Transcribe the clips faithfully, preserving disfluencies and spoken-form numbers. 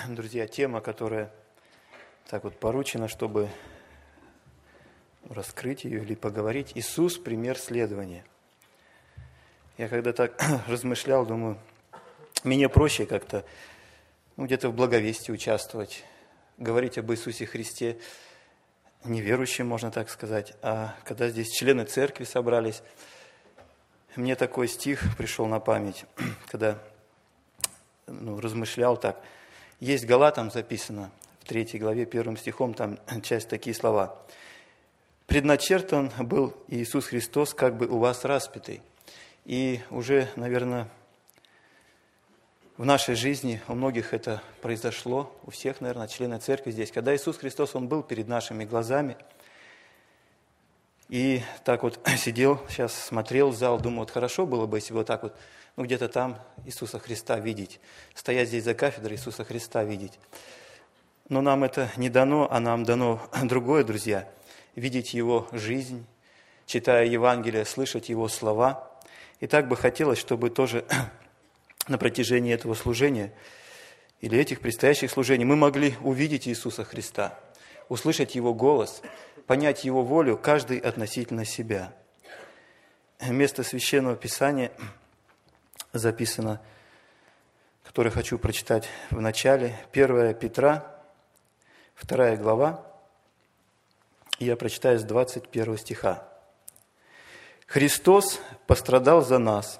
друзья, тема, которая так вот поручена, чтобы раскрыть ее или поговорить. Иисус – пример следования. Я когда так размышлял, думаю, мне проще как-то ну, где-то в благовестии участвовать, говорить об Иисусе Христе неверующим, можно так сказать. А когда здесь члены церкви собрались, мне такой стих пришел на память, когда ну, размышлял так. Есть Галатам записано, в третьей главе, первым стихом, там часть такие слова. «Предначертан был Иисус Христос, как бы у вас распятый». И уже, наверное, в нашей жизни у многих это произошло, у всех, наверное, члены церкви здесь. Когда Иисус Христос, Он был перед нашими глазами, и так вот сидел, сейчас смотрел в зал, думаю, вот хорошо было бы, если вот так вот, ну где-то там Иисуса Христа видеть, стоять здесь за кафедрой Иисуса Христа видеть. Но нам это не дано, а нам дано другое, друзья, видеть Его жизнь, читая Евангелие, слышать Его слова. И так бы хотелось, чтобы тоже на протяжении этого служения или этих предстоящих служений мы могли увидеть Иисуса Христа, услышать Его голос, понять Его волю, каждый относительно себя. Место Священного Писания записано, которое хочу прочитать в начале, первое Петра, вторая глава, я прочитаю с двадцать первого стиха. «Христос пострадал за нас,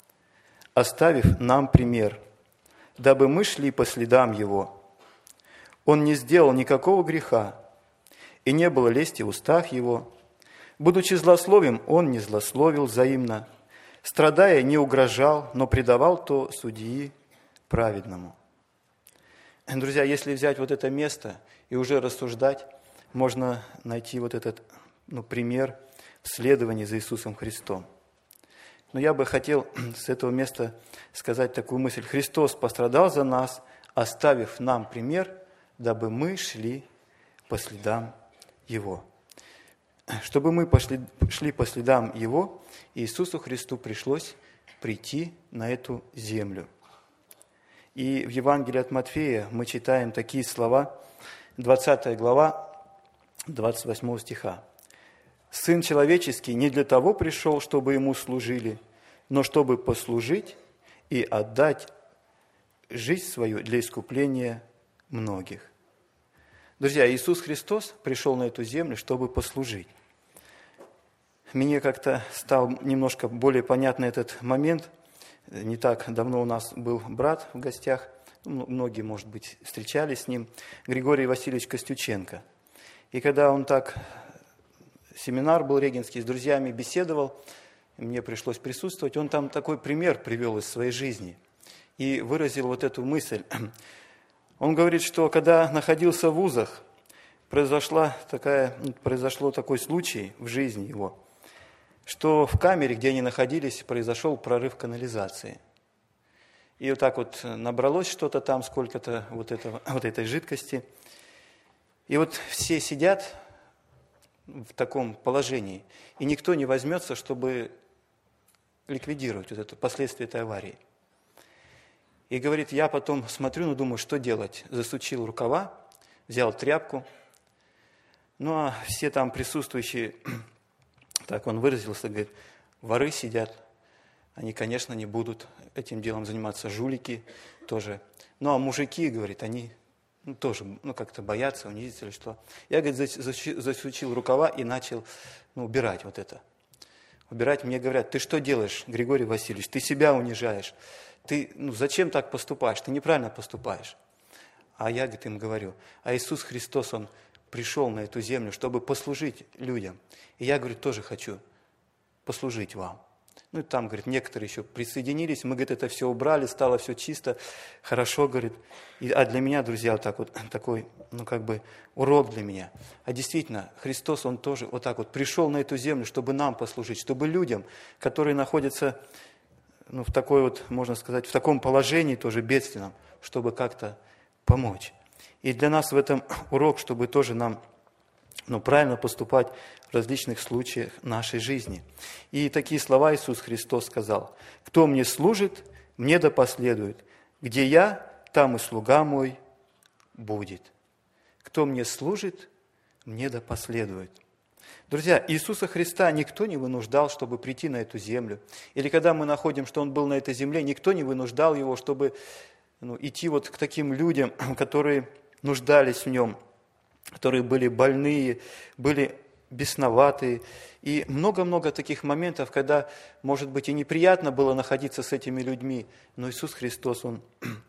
оставив нам пример, дабы мы шли по следам Его. Он не сделал никакого греха, и не было лести в устах Его. Будучи злословием, Он не злословил взаимно, страдая, не угрожал, но предавал то судьи праведному». Друзья, если взять вот это место и уже рассуждать, можно найти вот этот ну, пример в следовании за Иисусом Христом. Но я бы хотел с этого места сказать такую мысль. Христос пострадал за нас, оставив нам пример, дабы мы шли по следам Его. Чтобы мы пошли, шли по следам Его, Иисусу Христу пришлось прийти на эту землю. И в Евангелии от Матфея мы читаем такие слова, двадцатая глава, двадцать восьмого стиха. «Сын человеческий не для того пришел, чтобы Ему служили, но чтобы послужить и отдать жизнь свою для искупления многих». Друзья, Иисус Христос пришел на эту землю, чтобы послужить. Мне как-то стал немножко более понятен этот момент. Не так давно у нас был брат в гостях, многие, может быть, встречались с ним, Григорий Васильевич Костюченко. И когда он так, семинар был регенский, с друзьями беседовал, мне пришлось присутствовать, он там такой пример привел из своей жизни и выразил вот эту мысль. Он говорит, что когда находился в вузах, произошла такая, произошло такой случай в жизни его, что в камере, где они находились, произошел прорыв канализации. И вот так вот набралось что-то там, сколько-то вот, этого, вот этой жидкости. И вот все сидят в таком положении, и никто не возьмется, чтобы ликвидировать вот это последствия этой аварии. И говорит, я потом смотрю, ну думаю, что делать? Засучил рукава, взял тряпку. Ну а все там присутствующие, так он выразился, говорит, воры сидят. Они, конечно, не будут этим делом заниматься, жулики тоже. Ну а мужики, говорит, они ну, тоже ну, как-то боятся, унизить или что. Я, говорит, засучил рукава и начал ну, убирать вот это. Убирать, мне говорят, ты что делаешь, Григорий Васильевич, ты себя унижаешь. Ты, ну, зачем так поступаешь? Ты неправильно поступаешь. А я, говорит, им говорю, а Иисус Христос, Он пришел на эту землю, чтобы послужить людям. И я, говорит, тоже хочу послужить вам. Ну, и там, говорит, некоторые еще присоединились, мы, говорит, это все убрали, стало все чисто, хорошо, говорит. И, а для меня, друзья, вот так вот, такой, ну, как бы, урок для меня. А действительно, Христос, Он тоже вот так вот пришел на эту землю, чтобы нам послужить, чтобы людям, которые находятся, ну, в такой вот, можно сказать, в таком положении тоже бедственном, чтобы как-то помочь. И для нас в этом урок, чтобы тоже нам ну, правильно поступать в различных случаях нашей жизни. И такие слова Иисус Христос сказал: «Кто мне служит, мне да последует. Где я, там и слуга мой будет. Кто мне служит, мне да последует». Друзья, Иисуса Христа никто не вынуждал, чтобы прийти на эту землю. Или когда мы находим, что Он был на этой земле, никто не вынуждал Его, чтобы ну, идти вот к таким людям, которые нуждались в Нем, которые были больные, были бесноватые. И много-много таких моментов, когда, может быть, и неприятно было находиться с этими людьми, но Иисус Христос, Он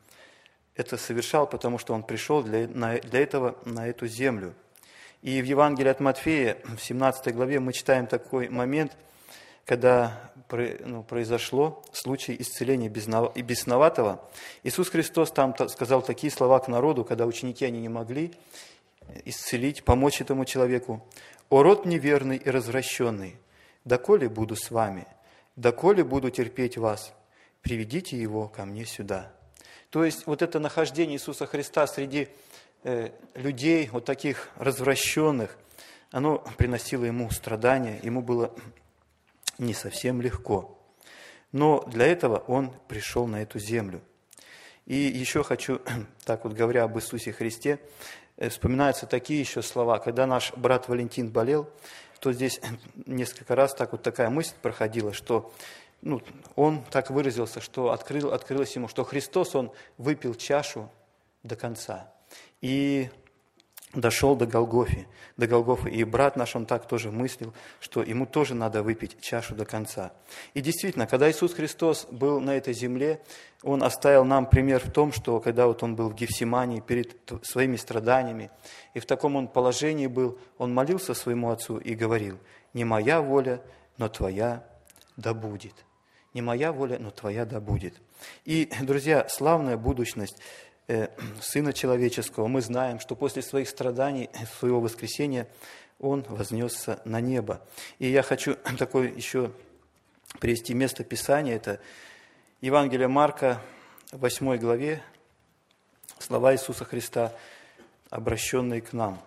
это совершал, потому что Он пришел для, для этого на эту землю. И в Евангелии от Матфея, в семнадцатой главе, мы читаем такой момент, когда ну, произошло случай исцеления бесноватого. Иисус Христос там сказал такие слова к народу, когда ученики они не могли исцелить, помочь этому человеку. «О род неверный и развращенный, доколе буду с вами, доколе буду терпеть вас, приведите его ко мне сюда». То есть вот это нахождение Иисуса Христа среди э, людей, вот таких развращенных, оно приносило ему страдания, ему было не совсем легко. Но для этого он пришел на эту землю. И еще хочу, так вот говоря об Иисусе Христе, вспоминаются такие еще слова. Когда наш брат Валентин болел, то здесь несколько раз так вот такая мысль проходила, что ну, он так выразился, что открыл, открылось ему, что Христос, Он выпил чашу до конца и дошел до Голгофы, до Голгофы. И брат наш, он так тоже мыслил, что ему тоже надо выпить чашу до конца. И действительно, когда Иисус Христос был на этой земле, Он оставил нам пример в том, что когда вот Он был в Гефсимании перед своими страданиями, и в таком Он положении был, Он молился своему Отцу и говорил: «Не моя воля, но Твоя да будет». Не моя воля, но Твоя да будет. И, друзья, славная будущность э, Сына Человеческого. Мы знаем, что после своих страданий, своего воскресения, Он вознесся на небо. И я хочу такое еще привести место Писания. Это Евангелие Марка, в восьмой главе, слова Иисуса Христа, обращенные к нам.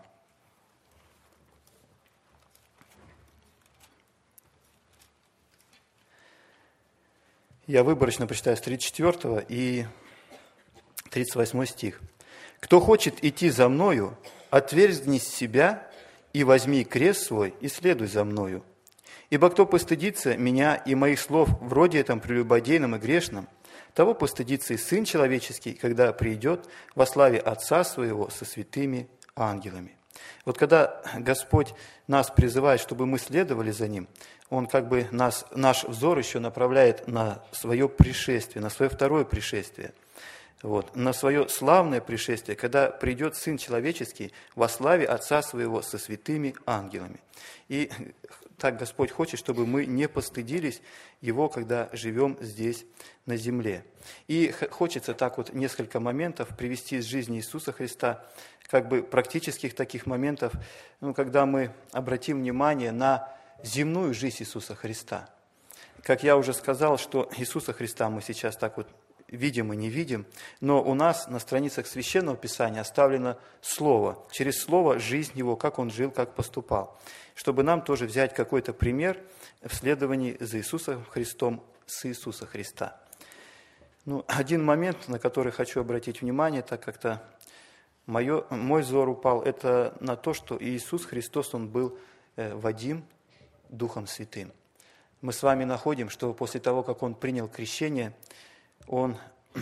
Я выборочно прочитаю с тридцать четвёртого и тридцать восьмой стих. «Кто хочет идти за Мною, отвергнись себя и возьми крест свой и следуй за Мною. Ибо кто постыдится Меня и Моих слов в роде этом прелюбодейном и грешном, того постыдится и Сын Человеческий, когда придет во славе Отца Своего со святыми ангелами». Вот когда Господь нас призывает, чтобы мы следовали за Ним, Он как бы нас, наш взор еще направляет на свое пришествие, на свое второе пришествие, вот, на свое славное пришествие, когда придет Сын Человеческий во славе Отца Своего со святыми ангелами. И так Господь хочет, чтобы мы не постыдились Его, когда живем здесь на земле. И хочется так вот несколько моментов привести из жизни Иисуса Христа, как бы практических таких моментов, ну, когда мы обратим внимание на земную жизнь Иисуса Христа. Как я уже сказал, что Иисуса Христа мы сейчас так вот видим и не видим, но у нас на страницах Священного Писания оставлено Слово. Через Слово жизнь Его, как Он жил, как поступал. Чтобы нам тоже взять какой-то пример в следовании за Иисусом Христом, с Иисуса Христа. Ну, один момент, на который хочу обратить внимание, так как-то мое, мой взор упал, это на то, что Иисус Христос, Он был э, водим Духом Святым. Мы с вами находим, что после того, как Он принял крещение, Он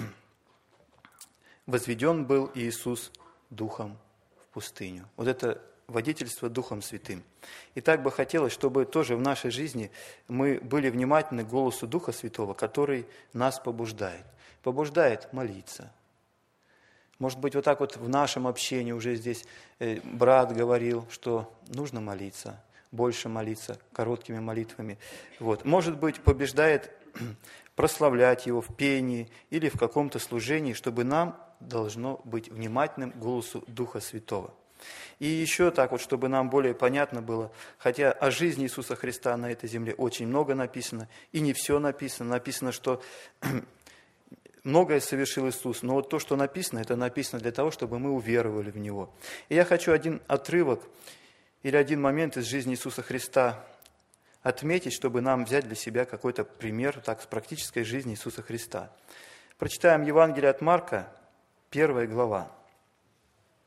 возведен был Иисус Духом в пустыню. Вот это водительство Духом Святым. И так бы хотелось, чтобы тоже в нашей жизни мы были внимательны к голосу Духа Святого, который нас побуждает. Побуждает молиться. Может быть, вот так вот в нашем общении уже здесь брат говорил, что нужно молиться, больше молиться, короткими молитвами. Вот. Может быть, побеждает прославлять Его в пении или в каком-то служении, чтобы нам должно быть внимательным к голосу Духа Святого. И еще так вот, чтобы нам более понятно было, хотя о жизни Иисуса Христа на этой земле очень много написано, и не все написано. Написано, что многое совершил Иисус, но вот то, что написано, это написано для того, чтобы мы уверовали в Него. И я хочу один отрывок или один момент из жизни Иисуса Христа отметить, чтобы нам взять для себя какой-то пример так, с практической жизни Иисуса Христа. Прочитаем Евангелие от Марка, первая глава.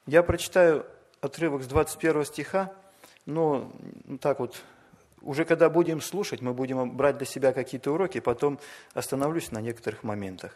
Я прочитаю отрывок с двадцать первого стиха, но так вот, уже когда будем слушать, мы будем брать для себя какие-то уроки, потом остановлюсь на некоторых моментах.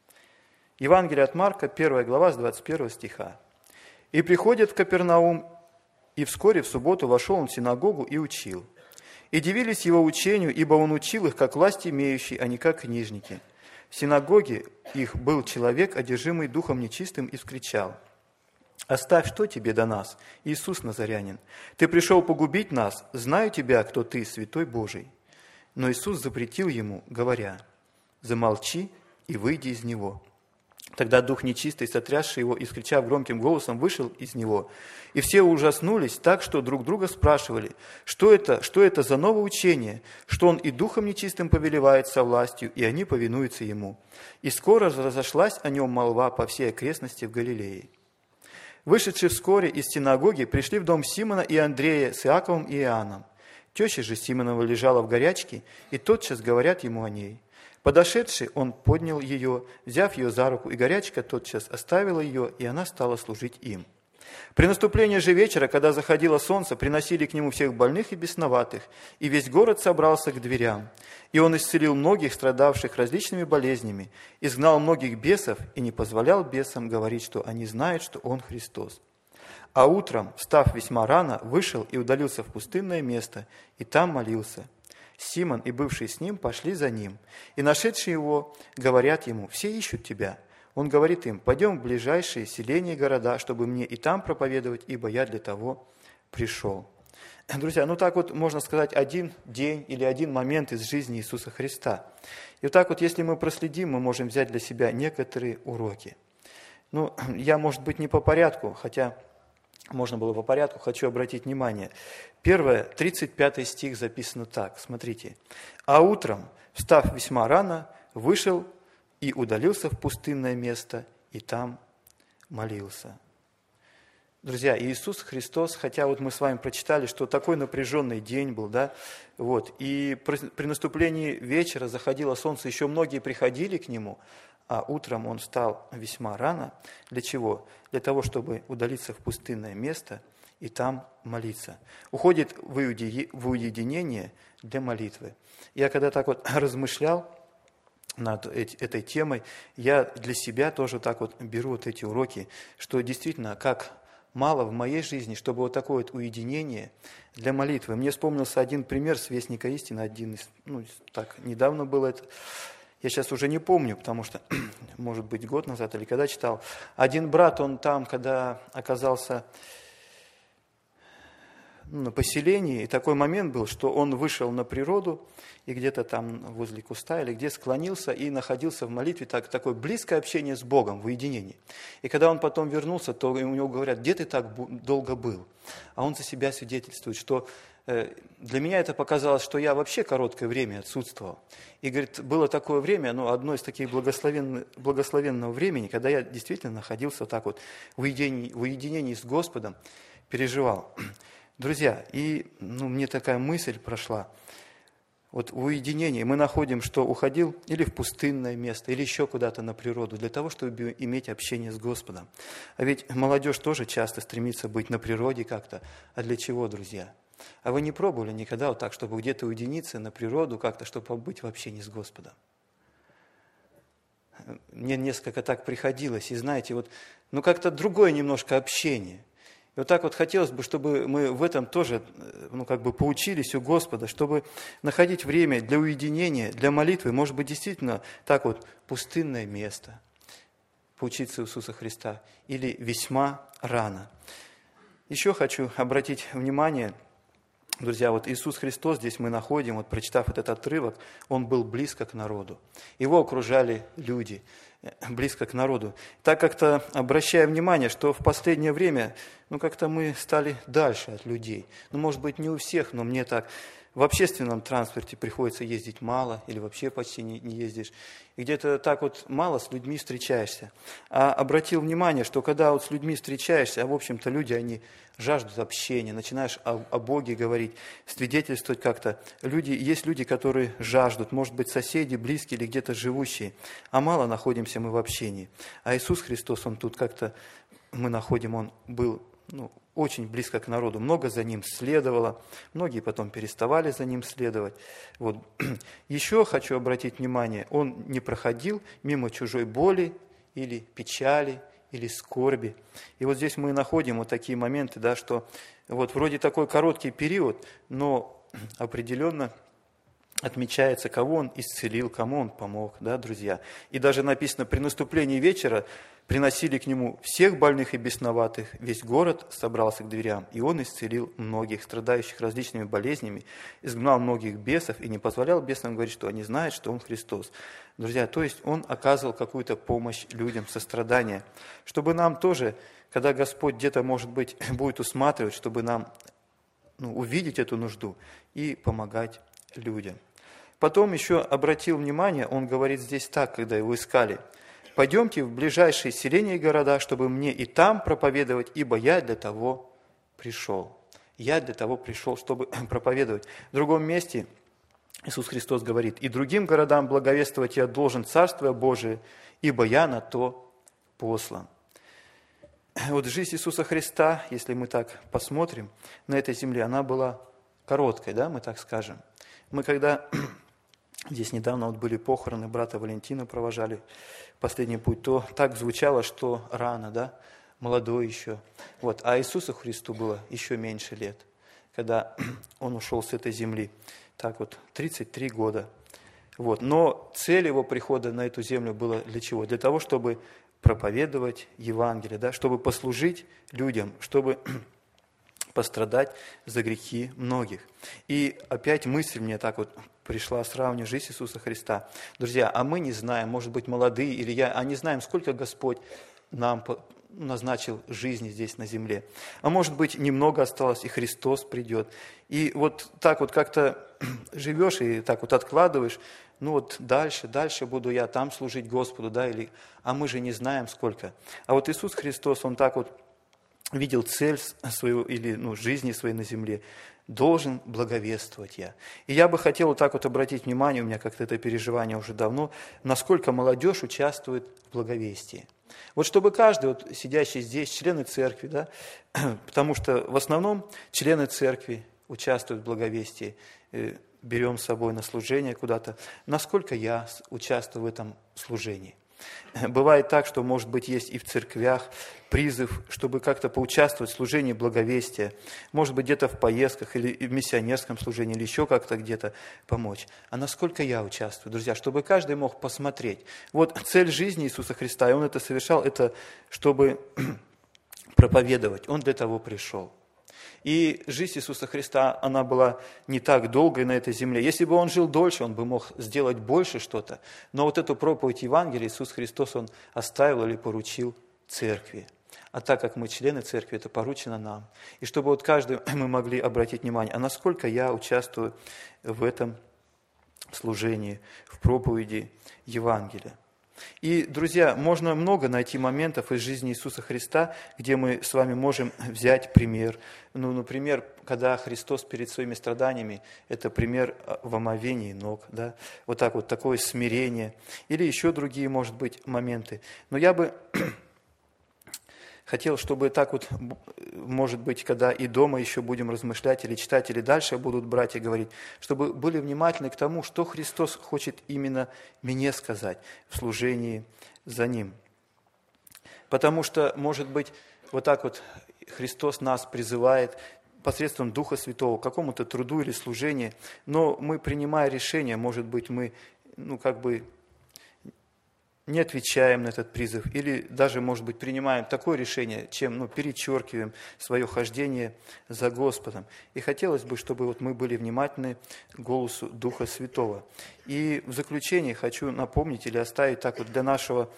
Евангелие от Марка, первая глава, с двадцать первого стиха. «И приходит в Капернаум, и вскоре в субботу вошел он в синагогу и учил. И дивились его учению, ибо он учил их, как власть имеющий, а не как книжники. В синагоге их был человек, одержимый духом нечистым, и вскричал: «Оставь, что тебе до нас, Иисус Назарянин? Ты пришел погубить нас, знаю тебя, кто ты, святой Божий». Но Иисус запретил ему, говоря: «Замолчи и выйди из него». Тогда дух нечистый, сотрясший его и вскричав громким голосом, вышел из него. И все ужаснулись так, что друг друга спрашивали: что это, что это за новое учение, что он и духом нечистым повелевает со властью, и они повинуются ему. И скоро разошлась о нем молва по всей окрестности в Галилее. Вышедшие вскоре из синагоги, пришли в дом Симона и Андрея с Иаковом и Иоанном. Теща же Симонова лежала в горячке, и тотчас говорят ему о ней. Подошедший, он поднял ее, взяв ее за руку, и горячка тотчас оставила ее, и она стала служить им. При наступлении же вечера, когда заходило солнце, приносили к нему всех больных и бесноватых, и весь город собрался к дверям. И он исцелил многих, страдавших различными болезнями, изгнал многих бесов и не позволял бесам говорить, что они знают, что он Христос. А утром, встав весьма рано, вышел и удалился в пустынное место, и там молился. Симон и бывшие с ним пошли за ним, и нашедшие его говорят ему: «Все ищут тебя». Он говорит им: «Пойдем в ближайшие селения и города, чтобы мне и там проповедовать, ибо я для того пришел». Друзья, ну так вот можно сказать один день или один момент из жизни Иисуса Христа. И вот так вот, если мы проследим, мы можем взять для себя некоторые уроки. Ну, я, может быть, не по порядку, хотя можно было по порядку, хочу обратить внимание. Первое, тридцать пятый стих записано так, смотрите. «А утром, встав весьма рано, вышел и удалился в пустынное место, и там молился». Друзья, Иисус Христос, хотя вот мы с вами прочитали, что такой напряженный день был, да, вот, и при наступлении вечера заходило солнце, еще многие приходили к Нему, а утром Он встал весьма рано. Для чего? Для того, чтобы удалиться в пустынное место и там молиться. Уходит в уединение для молитвы. Я когда так вот размышлял над этой темой, я для себя тоже так вот беру вот эти уроки, что действительно, как мало в моей жизни, чтобы вот такое вот уединение для молитвы. Мне вспомнился один пример с «Вестника истины», один из, ну, так, недавно было это, я сейчас уже не помню, потому что, может быть, год назад или когда читал. Один брат, он там, когда оказался на поселении, и такой момент был, что он вышел на природу, и где-то там возле куста или где склонился и находился в молитве, так, такое близкое общение с Богом в уединении. И когда он потом вернулся, то у него говорят: «Где ты так долго был?» А он за себя свидетельствует, что э, для меня это показалось, что я вообще короткое время отсутствовал. И, говорит, было такое время, ну, одно из таких благословенных, благословенного времени, когда я действительно находился так вот в уединении, в уединении с Господом, переживал. Друзья, и ну, мне такая мысль прошла. Вот в уединении мы находим, что уходил или в пустынное место, или еще куда-то на природу, для того, чтобы иметь общение с Господом. А ведь молодежь тоже часто стремится быть на природе как-то. А для чего, друзья? А вы не пробовали никогда вот так, чтобы где-то уединиться на природу как-то, чтобы побыть в общении с Господом? Мне несколько так приходилось, и знаете, вот, ну как-то другое немножко общение. И вот так вот хотелось бы, чтобы мы в этом тоже, ну, как бы поучились у Господа, чтобы находить время для уединения, для молитвы, может быть, действительно так вот пустынное место, поучиться у Иисуса Христа, или весьма рано. Еще хочу обратить внимание, друзья, вот Иисус Христос, здесь мы находим, вот прочитав этот отрывок, Он был близко к народу. Его окружали люди, близко к народу. Так как-то обращая внимание, что в последнее время, ну как-то мы стали дальше от людей. Ну, может быть, не у всех, но мне так. В общественном транспорте приходится ездить мало, или вообще почти не, не ездишь. И где-то так вот мало с людьми встречаешься. А обратил внимание, что когда вот с людьми встречаешься, а в общем-то люди, они жаждут общения, начинаешь о, о Боге говорить, свидетельствовать как-то. Люди, есть люди, которые жаждут, может быть, соседи, близкие или где-то живущие, а мало находимся мы в общении. А Иисус Христос, Он тут как-то мы находим, он был ну, очень близко к народу, много за ним следовало, многие потом переставали за ним следовать. Вот. Еще хочу обратить внимание, он не проходил мимо чужой боли или печали, или скорби. И вот здесь мы находим вот такие моменты, да, что вот вроде такой короткий период, но определенно отмечается, кого он исцелил, кому он помог, да, друзья. И даже написано, при наступлении вечера приносили к нему всех больных и бесноватых, весь город собрался к дверям, и он исцелил многих, страдающих различными болезнями, изгнал многих бесов и не позволял бесам говорить, что они знают, что он Христос. Друзья, то есть он оказывал какую-то помощь людям, сострадание, чтобы нам тоже, когда Господь где-то, может быть, будет усматривать, чтобы нам ну, увидеть эту нужду и помогать людям. Потом еще обратил внимание, он говорит здесь так, когда его искали: «Пойдемте в ближайшие селения и города, чтобы мне и там проповедовать, ибо я для того пришел». Я для того пришел, чтобы проповедовать. В другом месте Иисус Христос говорит: «И другим городам благовествовать я должен Царствие Божие, ибо я на то послан». Вот жизнь Иисуса Христа, если мы так посмотрим, на этой земле, она была короткой, да, мы так скажем. Мы когда здесь недавно вот были похороны, брата Валентина провожали последний путь, то так звучало, что рано, да, молодой еще. Вот. А Иисусу Христу было еще меньше лет, когда он ушел с этой земли. Так вот, тридцать три года. Вот. Но цель его прихода на эту землю была для чего? Для того, чтобы проповедовать Евангелие, да, чтобы послужить людям, чтобы пострадать за грехи многих. И опять мысль мне так вот пришла, сравнивая жизнь Иисуса Христа. Друзья, а мы не знаем, может быть, молодые или я, а не знаем, сколько Господь нам назначил жизни здесь на земле. А может быть, немного осталось, и Христос придет. И вот так вот как-то живешь и так вот откладываешь, ну вот дальше, дальше буду я там служить Господу, да, или, а мы же не знаем сколько. А вот Иисус Христос, Он так вот видел цель свою или ну, жизни своей на земле, должен благовествовать я. И я бы хотел вот так вот обратить внимание, у меня как-то это переживание уже давно, насколько молодежь участвует в благовестии. Вот чтобы каждый, вот, сидящий здесь, члены церкви, да, потому что в основном члены церкви участвуют в благовестии, берем с собой на служение куда-то, насколько я участвую в этом служении. Бывает так, что, может быть, есть и в церквях призыв, чтобы как-то поучаствовать в служении благовестия, может быть, где-то в поездках или в миссионерском служении, или еще как-то где-то помочь. А насколько я участвую, друзья, чтобы каждый мог посмотреть. Вот цель жизни Иисуса Христа, и Он это совершал, это чтобы проповедовать. Он для того пришел. И жизнь Иисуса Христа, она была не так долгой на этой земле. Если бы Он жил дольше, Он бы мог сделать больше что-то. Но вот эту проповедь Евангелия Иисус Христос, Он оставил или поручил церкви. А так как мы члены церкви, это поручено нам. И чтобы вот каждый мы могли обратить внимание, а насколько я участвую в этом служении, в проповеди Евангелия. И, друзья, можно много найти моментов из жизни Иисуса Христа, где мы с вами можем взять пример. Ну, например, когда Христос перед своими страданиями, это пример в омовении ног, да? Вот так вот, такое смирение. Или еще другие, может быть, моменты. Но я бы хотел, чтобы так вот, может быть, когда и дома еще будем размышлять или читать, или дальше будут братья говорить, чтобы были внимательны к тому, что Христос хочет именно мне сказать в служении за Ним. Потому что, может быть, вот так вот Христос нас призывает посредством Духа Святого к какому-то труду или служению, но мы, принимая решение, может быть, мы, ну, как бы, не отвечаем на этот призыв, или даже, может быть, принимаем такое решение, чем ну, перечеркиваем свое хождение за Господом. И хотелось бы, чтобы вот мы были внимательны к голосу Духа Святого. И в заключение хочу напомнить или оставить так вот для нашего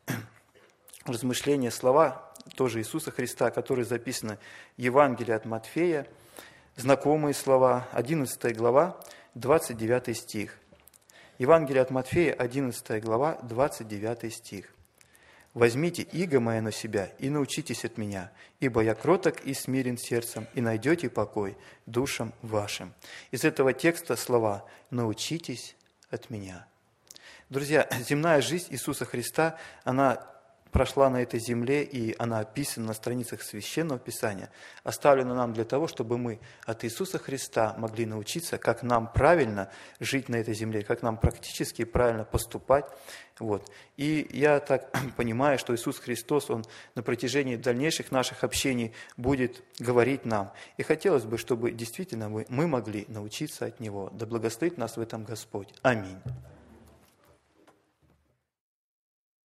размышления слова тоже Иисуса Христа, которые записаны в Евангелии от Матфея, знакомые слова, одиннадцатая глава, двадцать девятый стих. Евангелие от Матфея, одиннадцатая глава, двадцать девятый стих. «Возьмите иго мое на себя и научитесь от меня, ибо я кроток и смирен сердцем, и найдете покой душам вашим». Из этого текста слова «научитесь от меня». Друзья, земная жизнь Иисуса Христа, она прошла на этой земле, и она описана на страницах Священного Писания, оставлена нам для того, чтобы мы от Иисуса Христа могли научиться, как нам правильно жить на этой земле, как нам практически правильно поступать. Вот. И я так понимаю, что Иисус Христос, Он на протяжении дальнейших наших общений будет говорить нам. И хотелось бы, чтобы действительно мы, мы могли научиться от Него. Да благословит нас в этом Господь. Аминь.